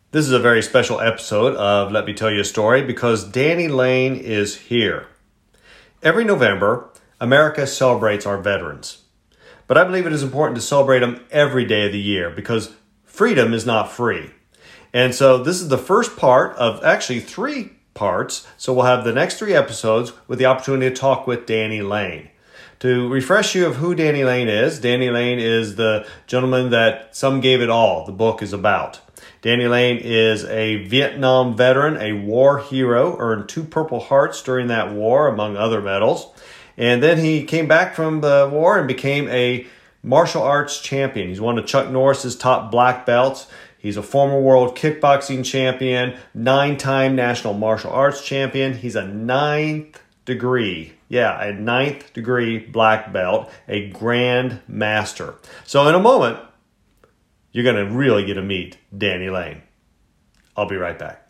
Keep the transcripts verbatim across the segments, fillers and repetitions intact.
This is a very special episode of Let Me Tell You a Story because Danny Lane is here. Every November, America celebrates our veterans. But I believe it is important to celebrate them every day of the year because freedom is not free. And so this is the first part of actually three parts. So we'll have the next three episodes with the opportunity to talk with Danny Lane. To refresh you of who Danny Lane is, Danny Lane is the gentleman that Some Gave It All, the book is about. Danny Lane is a Vietnam veteran, a war hero, earned two Purple Hearts during that war, among other medals. And then he came back from the war and became a martial arts champion. He's one of Chuck Norris's top black belts. He's a former world kickboxing champion, nine-time national martial arts champion. He's a ninth degree, yeah, a ninth degree black belt, a grand master. So in a moment, you're going to really get to meet Danny Lane. I'll be right back.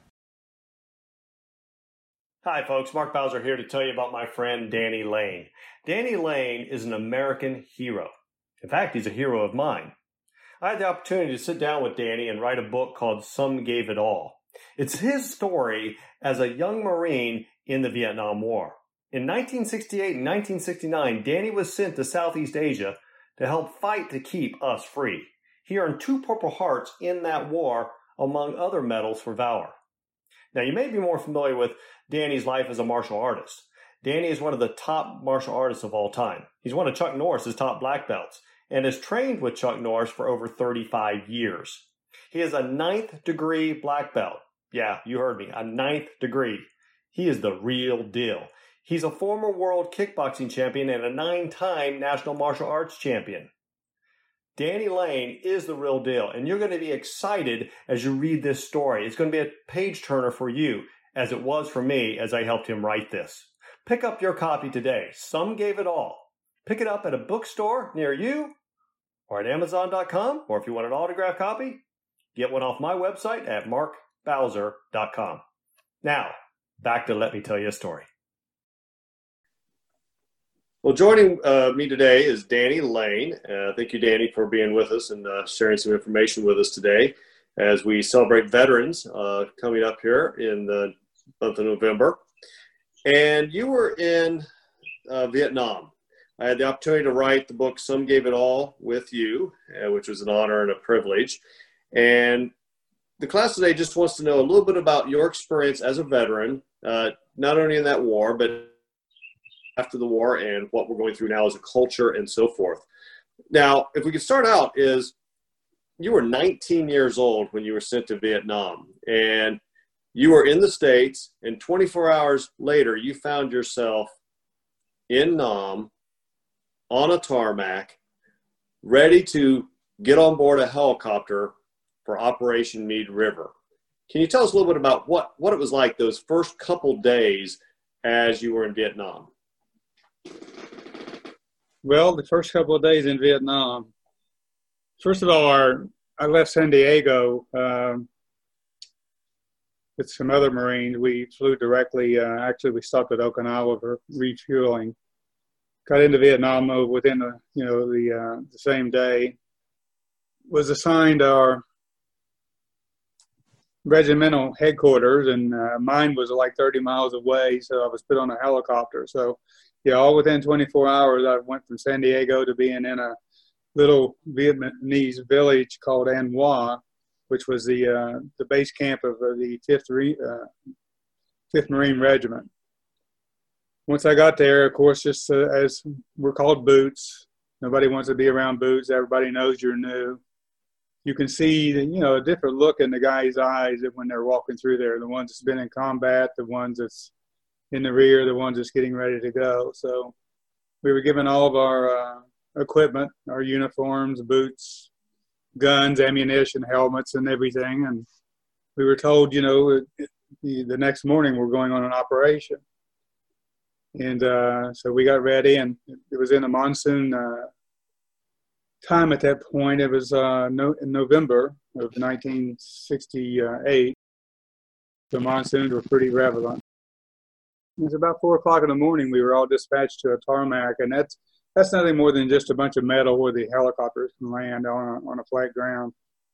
Hi, folks. Mark Bowser here to tell you about my friend Danny Lane. Danny Lane is an American hero. In fact, he's a hero of mine. I had the opportunity to sit down with Danny and write a book called Some Gave It All. It's his story as a young Marine in the Vietnam War. In nineteen sixty-eight and nineteen sixty-nine, Danny was sent to Southeast Asia to help fight to keep us free. He earned two Purple Hearts in that war, among other medals for valor. Now, you may be more familiar with Danny's life as a martial artist. Danny is one of the top martial artists of all time. He's one of Chuck Norris's top black belts and has trained with Chuck Norris for over thirty-five years. He is a ninth degree black belt. Yeah, you heard me, a ninth degree. He is the real deal. He's a former world kickboxing champion and a nine-time national martial arts champion. Danny Lane is the real deal, and you're going to be excited as you read this story. It's going to be a page-turner for you, as it was for me as I helped him write this. Pick up your copy today. Some Gave It All. Pick it up at a bookstore near you, or at amazon dot com, or if you want an autographed copy, get one off my website at mark bowser dot com. Now, back to Let Me Tell You a Story. Well, joining uh, me today is Danny Lane. Uh, thank you, Danny, for being with us and uh, sharing some information with us today as we celebrate veterans uh, coming up here in the month of November. And you were in uh, Vietnam. I had the opportunity to write the book Some Gave It All with you, uh, which was an honor and a privilege. And the class today just wants to know a little bit about your experience as a veteran, uh, not only in that war, but after the war and what we're going through now as a culture and so forth. Now, if we could start out is you were nineteen years old when you were sent to Vietnam and you were in the States and twenty-four hours later, you found yourself in Nam on a tarmac, ready to get on board a helicopter for Operation Meade River. Can you tell us a little bit about what, what it was like those first couple days as you were in Vietnam? Well, the first couple of days in Vietnam, first of all, our, I left San Diego um, with some other Marines. We flew directly, uh, actually we stopped at Okinawa for refueling. Got into Vietnam within the, you know, the, uh, the same day. Was assigned our regimental headquarters, and uh, mine was like thirty miles away, so I was put on a helicopter. So, yeah, all within twenty-four hours, I went from San Diego to being in a little Vietnamese village called An Hoa, which was the uh, the base camp of uh, the fifth, Re- uh, fifth Marine Regiment. Once I got there, of course, just uh, as we're called boots, nobody wants to be around boots. Everybody knows you're new. You can see, the, you know, a different look in the guy's eyes when they're walking through there. The ones that's been in combat, the ones that's in the rear, the ones that's getting ready to go. So we were given all of our uh, equipment, our uniforms, boots, guns, ammunition, helmets, and everything. And we were told, you know, the, the next morning we're going on an operation. And uh, so we got ready, and it was in a monsoon uh, time at that point. It was uh, no, in November of nineteen sixty-eight. The monsoons were pretty prevalent. It was about four o'clock in the morning. We were all dispatched to a tarmac, and that's that's nothing more than just a bunch of metal where the helicopters can land on a, on a flat ground.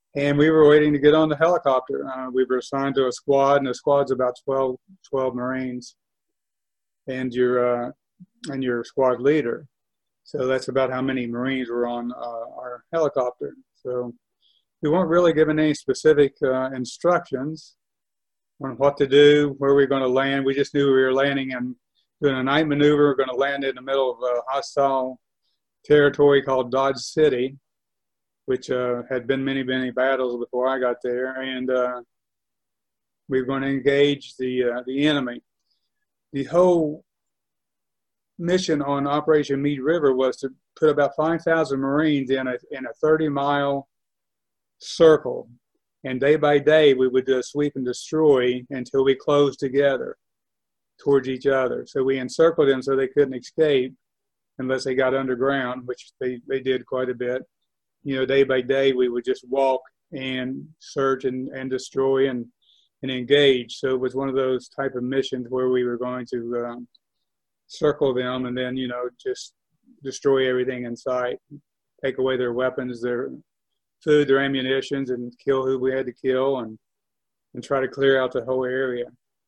And we were waiting to get on the helicopter. Uh, we were assigned to a squad, and the squad's about twelve, twelve Marines, and your uh, and your squad leader. So that's about how many Marines were on uh, our helicopter. So we weren't really given any specific uh, instructions on what to do, where we were going to land. We just knew we were landing and doing a night maneuver. We were going to land in the middle of a hostile territory called Dodge City, which uh, had been many, many battles before I got there. And uh, we were going to engage the, uh, the enemy. The whole mission on Operation Mead River was to put about five thousand Marines in a, in a thirty mile circle. And day by day, we would uh, sweep and destroy until we closed together towards each other. So we encircled them so they couldn't escape unless they got underground, which they, they did quite a bit. You know, day by day, we would just walk and search and, and destroy and, and engage. So it was one of those type of missions where we were going to um, circle them and then, you know, just destroy everything in sight, take away their weapons, their food, their ammunitions, and kill who we had to kill, and and try to clear out the whole area.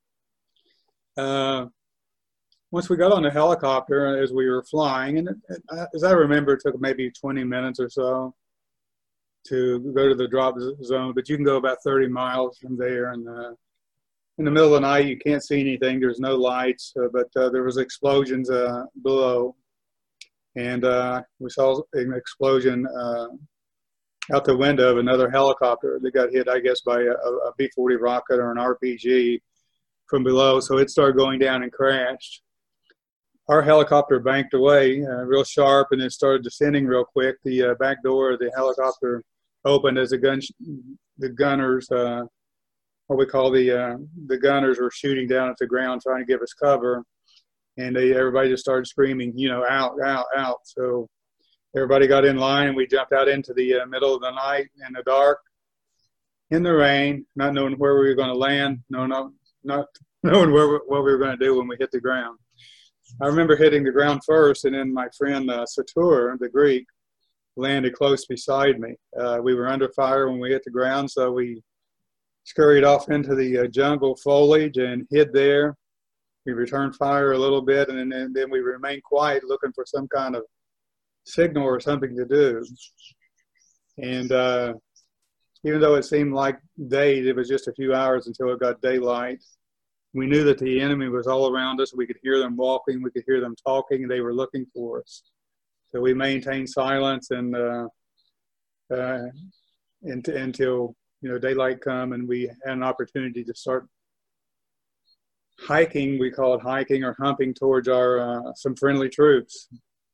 Uh, once we got on the helicopter, as we were flying, and it, it, as I remember, it took maybe twenty minutes or so to go to the drop zone, but you can go about thirty miles from there. And uh, in the middle of the night, you can't see anything. There's no lights, uh, but uh, there was explosions uh, below, and uh, we saw an explosion uh, out the window of another helicopter that got hit, I guess, by a, a B forty rocket or an R P G from below. So it started going down and crashed. Our helicopter banked away uh, real sharp, and then started descending real quick. The uh, back door of the helicopter opened as the gun, the gunners, uh, what we call the uh, the gunners, were shooting down at the ground trying to give us cover, and they everybody just started screaming, you know, out, out, out. So everybody got in line, and we jumped out into the uh, middle of the night in the dark, in the rain, not knowing where we were going to land, no, no, not knowing where, what we were going to do when we hit the ground. I remember hitting the ground first, and then my friend uh, Satur, the Greek, landed close beside me. Uh, we were under fire when we hit the ground, so we scurried off into the uh, jungle foliage and hid there. We returned fire a little bit, and then, and then we remained quiet, looking for some kind of signal or something to do. And uh, even though it seemed like days, it was just a few hours until it got daylight. We knew that the enemy was all around us. We could hear them walking. We could hear them talking. They were looking for us. So we maintained silence and uh, uh, until, you know, daylight come, and we had an opportunity to start hiking. We call it hiking or humping towards our uh, some friendly troops.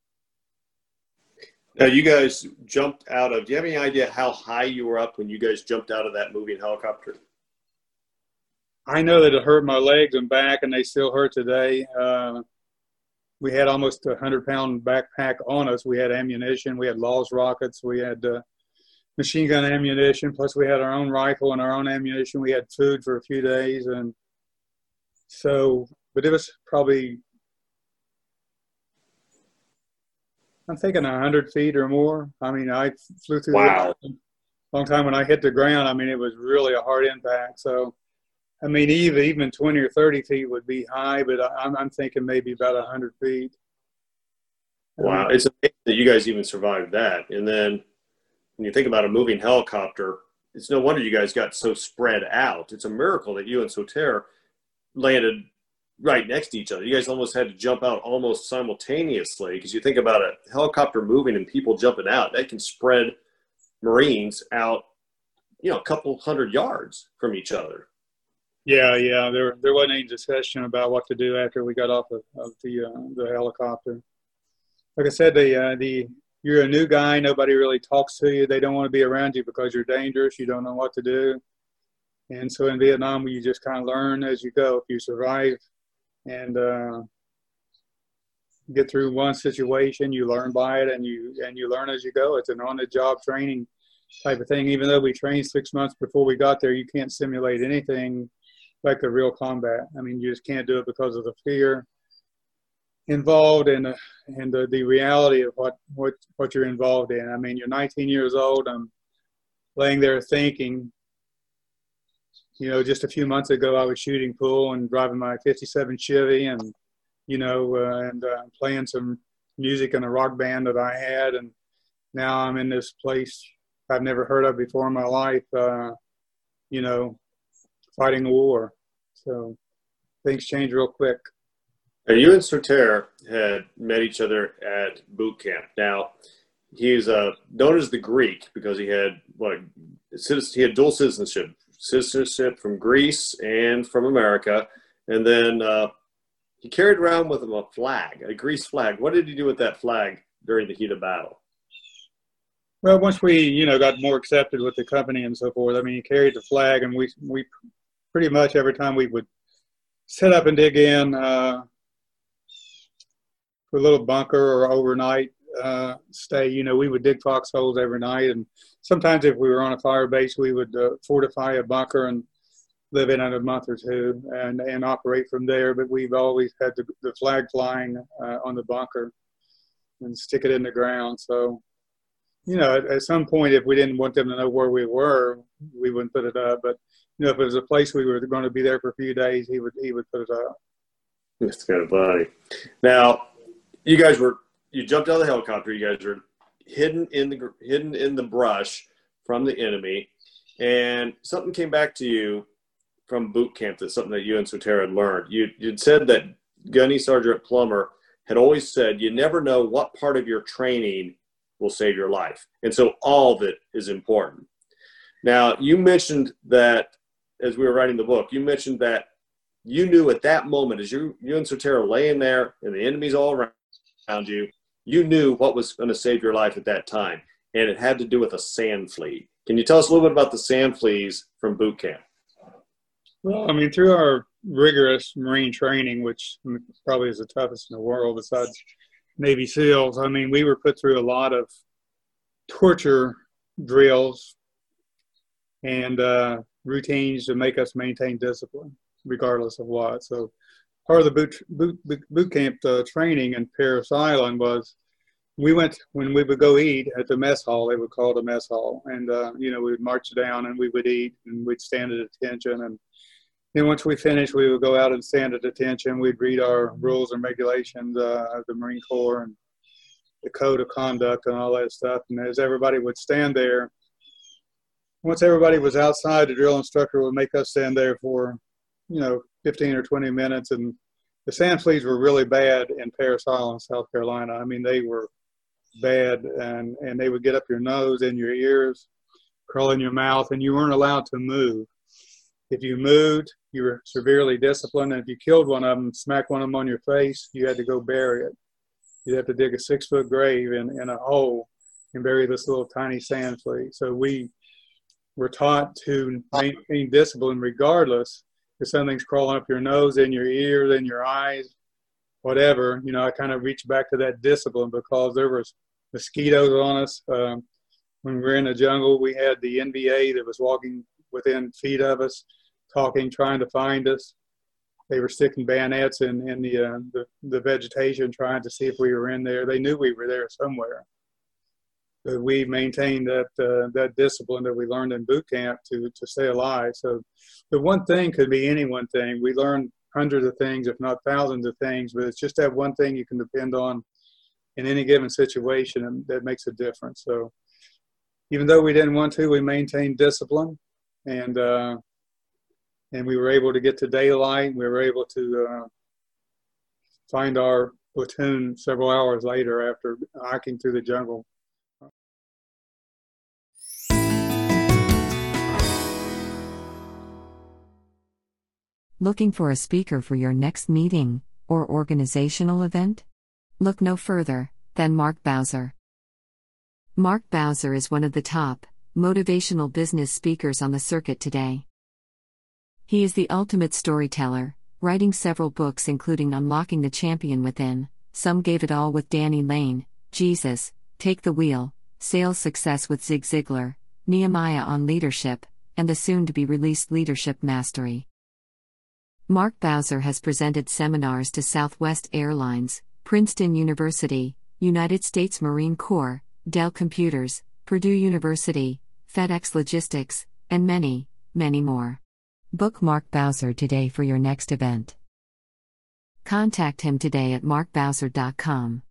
Now, you guys jumped out of, do you have any idea how high you were up when you guys jumped out of that moving helicopter? I know that it hurt my legs and back, and they still hurt today. Uh, we had almost a hundred pound backpack on us. We had ammunition. We had Laws rockets. We had uh, machine gun ammunition. Plus we had our own rifle and our own ammunition. We had food for a few days. And so, but it was probably, I'm thinking a hundred feet or more. I mean, I flew through wow. the long time. When I hit the ground, I mean, it was really a hard impact. So, I mean, even even twenty or thirty feet would be high, but I'm I'm thinking maybe about a hundred feet. Wow, Um, it's amazing that you guys even survived that. And then when you think about a moving helicopter, it's no wonder you guys got so spread out. It's a miracle that you and Soter landed right next to each other. You guys almost had to jump out almost simultaneously, because you think about a helicopter moving and people jumping out, that can spread Marines out, you know, a couple hundred yards from each other. Yeah, yeah. There there wasn't any discussion about what to do after we got off of, of the uh, the helicopter. Like I said, the uh, the you're a new guy. Nobody really talks to you. They don't want to be around you because you're dangerous. You don't know what to do. And so in Vietnam, you just kind of learn as you go. If you survive and uh, get through one situation, you learn by it, and you and you learn as you go. It's an on-the-job training type of thing. Even though we trained six months before we got there, you can't simulate anything like the real combat. I mean, you just can't do it because of the fear involved and, uh, and the, the reality of what, what, what you're involved in. I mean, you're nineteen years old. I'm laying there thinking, you know, just a few months ago I was shooting pool and driving my fifty-seven Chevy and, you know, uh, and uh, playing some music in a rock band that I had. And now I'm in this place I've never heard of before in my life, uh, you know, fighting a war. So things change real quick. Now, you and Soter had met each other at boot camp. Now, he's uh, known as the Greek because he had what he had dual citizenship, citizenship from Greece and from America, and then uh, he carried around with him a flag, a Greece flag. What did he do with that flag during the heat of battle? Well, once we, you know, got more accepted with the company and so forth, I mean, he carried the flag, and we we pretty much every time we would set up and dig in uh, for a little bunker or overnight uh, stay, you know, we would dig foxholes every night. And sometimes if we were on a fire base, we would uh, fortify a bunker and live in it a month or two and, and operate from there. But we've always had the, the flag flying uh, on the bunker and stick it in the ground. So, you know, at, at some point, if we didn't want them to know where we were, we wouldn't put it up. But, you know, if it was a place we were going to be there for a few days, he would he would put it up. That's kind of funny. Now, you guys were, you jumped out of the helicopter. You guys were hidden in the hidden in the brush from the enemy, and something came back to you from boot camp. That's something that you and Soter had learned. You you'd said that Gunny Sergeant Plummer had always said, you never know what part of your training will save your life. And so all of it is important. Now, you mentioned that as we were writing the book, you mentioned that you knew at that moment, as you, you and Soter were laying there and the enemy's all around you, you knew what was going to save your life at that time. And it had to do with a sand flea. Can you tell us a little bit about the sand fleas from boot camp? Well, I mean, through our rigorous Marine training, which probably is the toughest in the world besides Navy SEALs, I mean, we were put through a lot of torture drills and uh, routines to make us maintain discipline, regardless of what. So part of the boot, boot, boot camp uh, training in Parris Island was we went, when we would go eat at the mess hall, they would call it a mess hall. And, uh, you know, we would march down and we would eat and we'd stand at attention. And then once we finished, we would go out and stand at attention. We'd read our rules and regulations uh, of the Marine Corps and the code of conduct and all that stuff. And as everybody would stand there, once everybody was outside, the drill instructor would make us stand there for, you know, fifteen or twenty minutes. And the sand fleas were really bad in Parris Island, South Carolina. I mean, they were bad, and, and they would get up your nose and your ears, crawl in your mouth, and you weren't allowed to move. If you moved, you were severely disciplined. And if you killed one of them, smacked one of them on your face, you had to go bury it. You'd have to dig a six-foot grave in, in a hole and bury this little tiny sand flea. So we were taught to maintain discipline regardless if something's crawling up your nose, in your ears, in your eyes, whatever. You know, I kind of reached back to that discipline because there was mosquitoes on us. Um, when we were in the jungle, we had the N V A that was walking within feet of us, talking, trying to find us. They were sticking bayonets in, in the, uh, the the vegetation, trying to see if we were in there. They knew we were there somewhere. But we maintained that uh, that discipline that we learned in boot camp to to stay alive. So the one thing could be any one thing. We learned hundreds of things, if not thousands of things, but it's just that one thing you can depend on in any given situation, and that makes a difference. So even though we didn't want to, we maintained discipline. And uh, and we were able to get to daylight. We were able to uh, find our platoon several hours later after hiking through the jungle. Looking for a speaker for your next meeting or organizational event? Look no further than Mark Bowser. Mark Bowser is one of the top motivational business speakers on the circuit today. He is the ultimate storyteller, writing several books including Unlocking the Champion Within, Some Gave It All with Danny Lane, Jesus, Take the Wheel, Sales Success with Zig Ziglar, Nehemiah on Leadership, and the soon-to-be-released Leadership Mastery. Mark Bowser has presented seminars to Southwest Airlines, Princeton University, United States Marine Corps, Dell Computers, Purdue University, FedEx Logistics, and many, many more. Book Mark Bowser today for your next event. Contact him today at mark bowser dot com.